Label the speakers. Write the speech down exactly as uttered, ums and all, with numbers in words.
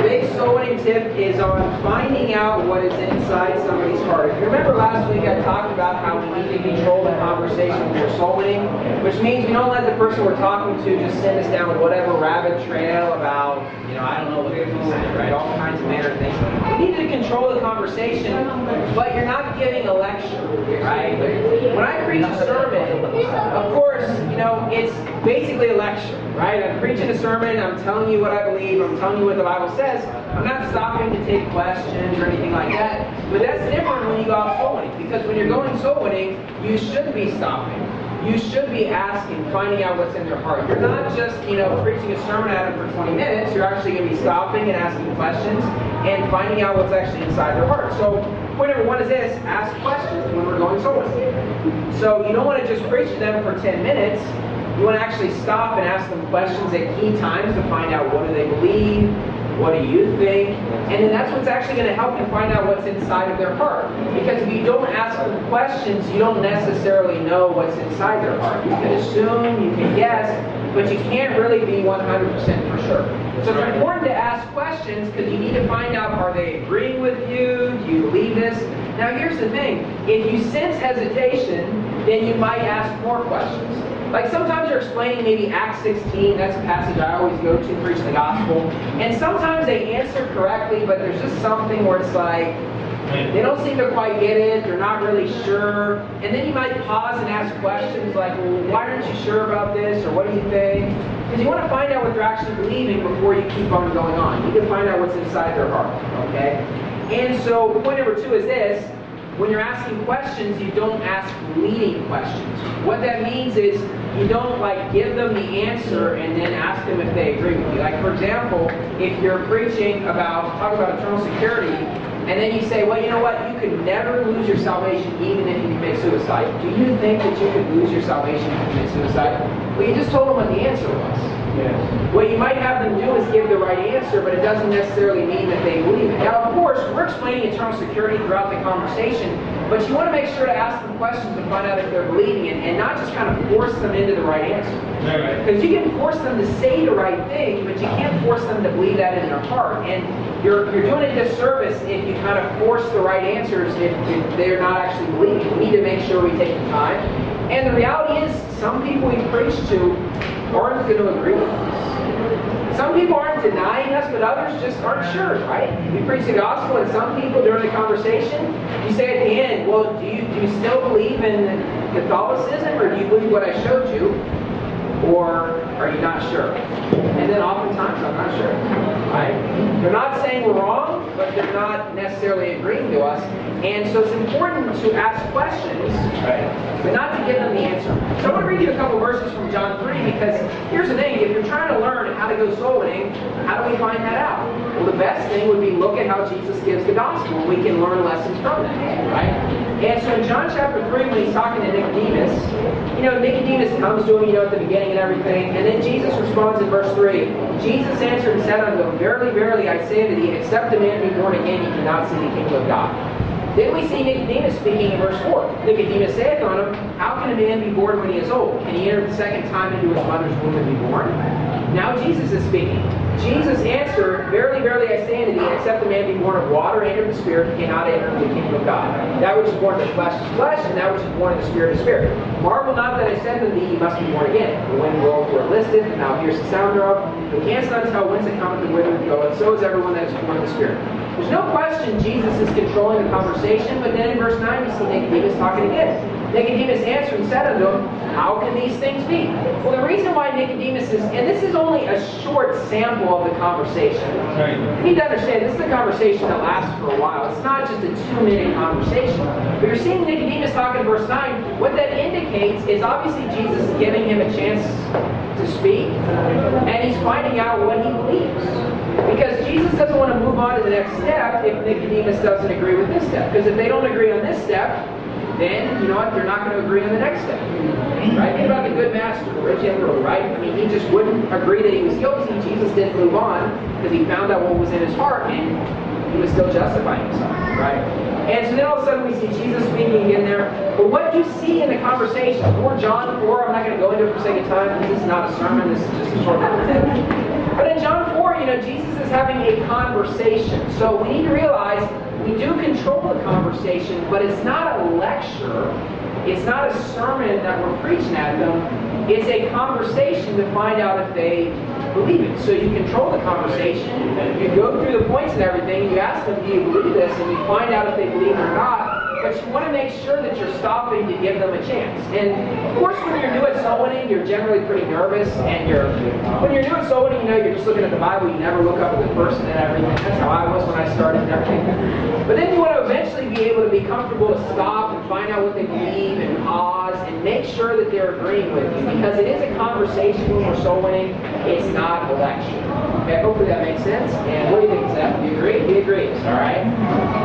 Speaker 1: big soul winning tip is on finding out what is inside somebody's heart. If you remember last week I talked about how we need to control the conversation when we're soul winning, which means we don't let the person we're talking to just send us down whatever rabbit trail about, you know, I don't know what they're saying, right? All kinds of manner of things. We need to control the conversation, but you're not giving a lecture, right? When I preach a sermon, of course, you know, it's basically a lecture, right? I'm preaching a sermon, I'm telling you what I believe, I'm telling you what the Bible says. I'm not stopping to take questions or anything like that. But that's different when you go out soul winning, because when you're going soul winning, you should be stopping. You should be asking, finding out what's in their heart. You're not just, you know, preaching a sermon at them for twenty minutes. You're actually going to be stopping and asking questions and finding out what's actually inside their heart. So, point number one is this: ask questions when we're going soul winning. So, you don't want to just preach to them for ten minutes. You want to actually stop and ask them questions at key times to find out what do they believe, what do you think, and then that's what's actually going to help you find out what's inside of their heart. Because if you don't ask them questions, you don't necessarily know what's inside their heart. You can assume, you can guess, but you can't really be one hundred percent for sure. So it's important to ask questions because you need to find out, are they agreeing with you? Do you believe this? Now here's the thing, if you sense hesitation, then you might ask more questions. Like sometimes you're explaining maybe Acts sixteen, that's a passage I always go to preaching the gospel, and sometimes they answer correctly, but there's just something where it's like, they don't seem to quite get it, they're not really sure, and then you might pause and ask questions like, well, why aren't you sure about this, or what do you think? Because you want to find out what they're actually believing before you keep on going on. You can find out what's inside their heart, okay? And so point number two is this: when you're asking questions, you don't ask leading questions. What that means is you don't like give them the answer and then ask them if they agree with you. Like for example, if you're preaching about, talk about eternal security, and then you say, well, you know what, you could never lose your salvation even if you commit suicide. Do you think that you could lose your salvation if you commit suicide? Well, you just told them what the answer was. Yes. What you might have them do is give the right answer, but it doesn't necessarily mean that they believe it. Now, of course, we're explaining eternal security throughout the conversation, but you want to make sure to ask them questions to find out if they're believing it, and not just kind of force them into the right answer. Because you can force them to say the right thing, but you can't force them to believe that in their heart. And you're, you're doing a disservice if you kind of force the right answers if, if they're not actually believing. We need to make sure we take the time. And the reality is, some people we preach to aren't going to agree with us. Some people aren't denying us, but others just aren't sure, right? We preach the gospel, and some people during the conversation, you say at the end, well, do you, do you still believe in Catholicism, or do you believe what I showed you? Or are you not sure? And then oftentimes, I'm not sure, right? They're not saying we're wrong, but they're not necessarily agreeing to us. And so it's important to ask questions, right, but not to give them the answer. So I want to read you a couple verses from John three, because here's the thing: if you're trying to learn how to go soul winning, how do we find that out? Well, the best thing would be look at how Jesus gives the gospel, and we can learn lessons from that, right? And so in John chapter three, when he's talking to Nicodemus, you know, Nicodemus comes to him, you know, at the beginning and everything, and then Jesus responds in verse three. Jesus answered and said unto him, Verily, verily, I say unto thee, except a man be born again, he cannot see the kingdom of God. Then we see Nicodemus speaking in verse four. Nicodemus saith unto him, How can a man be born when he is old? Can he enter the second time into his mother's womb and be born? Now Jesus is speaking. Jesus answered, Verily, verily, I say unto thee, except a man be born of water and of the Spirit, he cannot enter the kingdom of God. That which is born of the flesh is flesh, and that which is born of the Spirit is spirit. Marvel not that I said unto thee, Ye must be born again. The wind bloweth where it listeth, and thou hearest the sound thereof, but canst not tell whence it cometh and whither it goeth. So is everyone that is born of the Spirit. There's no question Jesus is controlling the conversation, but then in verse nine we see Nicodemus talking again. Nicodemus answered and said unto him, How can these things be? Well, the reason why Nicodemus is, and this is only a short sample of the conversation. Right. You need to understand, this is a conversation that lasts for a while. It's not just a two-minute conversation. But you're seeing Nicodemus talking in verse nine. What that indicates is obviously Jesus is giving him a chance to speak, and he's finding out what he believes. Because Jesus doesn't want to move on to the next step if Nicodemus doesn't agree with this step. Because if they don't agree on this step, then, you know what, they're not going to agree on the next step. Right? Think about the good master, the rich young ruler, right? I mean, he just wouldn't agree that he was guilty. Jesus didn't move on because he found out what was in his heart, and he was still justifying himself, right? And so then all of a sudden we see Jesus speaking again there. But what you see in the conversation, for John four, I'm not going to go into it for the sake of time. This is not a sermon, this is just a short little tip. But in John four, you know, Jesus is having a conversation. So we need to realize we do control the conversation, but it's not a lecture. It's not a sermon that we're preaching at them. It's a conversation to find out if they believe it. So you control the conversation. You go through the points and everything. You ask them, do you believe this? And you find out if they believe it or not. But you want to make sure that you're stopping to give them a chance. And of course, when you're new at soul winning, you're generally pretty nervous. And you're when you're new at soul winning, you know, you're just looking at the Bible. You never look up at the person and everything. That's how I was when I started and everything. But then you want to eventually be able to be comfortable to stop and find out what they believe and pause and make sure that they're agreeing with you. Because it is a conversation when we're soul winning. It's not a lecture. Okay, hopefully that makes sense. And what do you think, Seth? Do you agree? He agrees. All right.